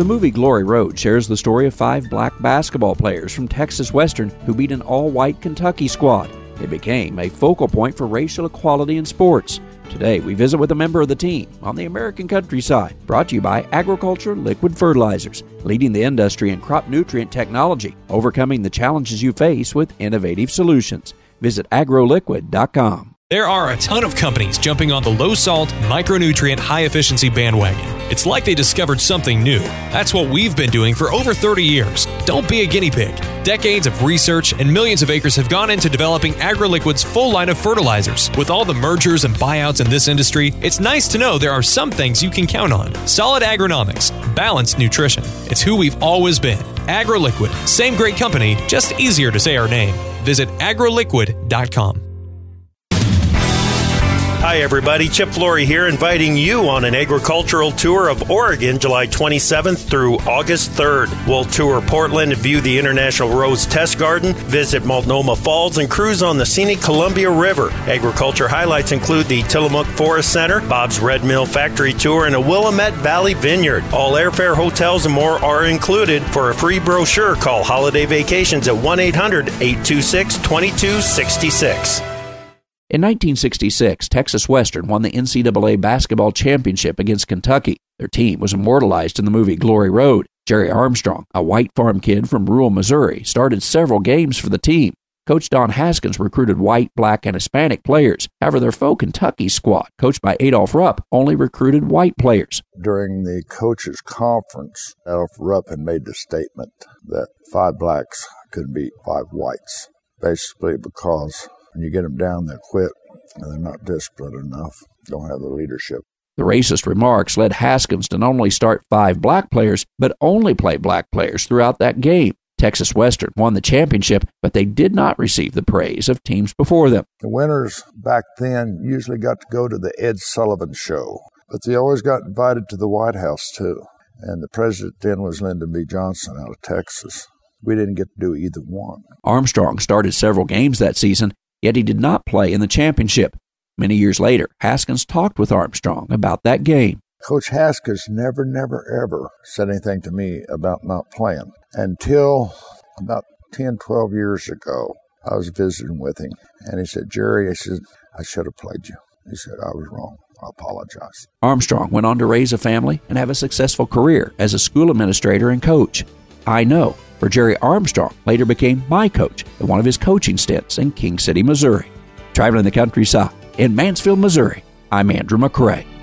The movie Glory Road shares the story of 5 black basketball players from Texas Western who beat an all-white Kentucky squad. It became a focal point for racial equality in sports. Today, we visit with a member of the team on the American countryside, brought to you by Agriculture Liquid Fertilizers, leading the industry in crop nutrient technology, overcoming the challenges you face with innovative solutions. Visit agroliquid.com. There are a ton of companies jumping on the low-salt, micronutrient, high-efficiency bandwagon. It's like they discovered something new. That's what we've been doing for over 30 years. Don't be a guinea pig. Decades of research and millions of acres have gone into developing AgroLiquid's full line of fertilizers. With all the mergers and buyouts in this industry, it's nice to know there are some things you can count on. Solid agronomics, balanced nutrition. It's who we've always been. AgroLiquid. Same great company, just easier to say our name. Visit agroliquid.com. Hi everybody, Chip Flory here, inviting you on an agricultural tour of Oregon, July 27th through August 3rd. We'll tour Portland and view the International Rose Test Garden, visit Multnomah Falls, and cruise on the scenic Columbia River. Agriculture highlights include the Tillamook Forest Center, Bob's Red Mill Factory Tour, and a Willamette Valley Vineyard. All airfare, hotels, and more are included. For a free brochure, call Holiday Vacations at 1-800-826-2266. In 1966, Texas Western won the NCAA basketball championship against Kentucky. Their team was immortalized in the movie Glory Road. Jerry Armstrong, a white farm kid from rural Missouri, started several games for the team. Coach Don Haskins recruited white, black, and Hispanic players. However, their faux Kentucky squad, coached by Adolph Rupp, only recruited white players. During the coaches' conference, Adolph Rupp had made the statement that 5 blacks could beat 5 whites, basically because when you get them down, they quit, and they're not disciplined enough, don't have the leadership. The racist remarks led Haskins to not only start 5 black players, but only play black players throughout that game. Texas Western won the championship, but they did not receive the praise of teams before them. The winners back then usually got to go to the Ed Sullivan Show, but they always got invited to the White House, too. And the president then was Lyndon B. Johnson out of Texas. We didn't get to do either one. Armstrong started several games that season, yet he did not play in the championship. Many years later, Haskins talked with Armstrong about that game. Coach Haskins never, ever said anything to me about not playing. Until about 10, 12 years ago, I was visiting with him, and he said, Jerry, I should have played you. He said, I was wrong. I apologize. Armstrong went on to raise a family and have a successful career as a school administrator and coach. I know, for Jerry Armstrong later became my coach at one of his coaching stints in King City, Missouri. Traveling the countryside in Mansfield, Missouri, I'm Andrew McCrae.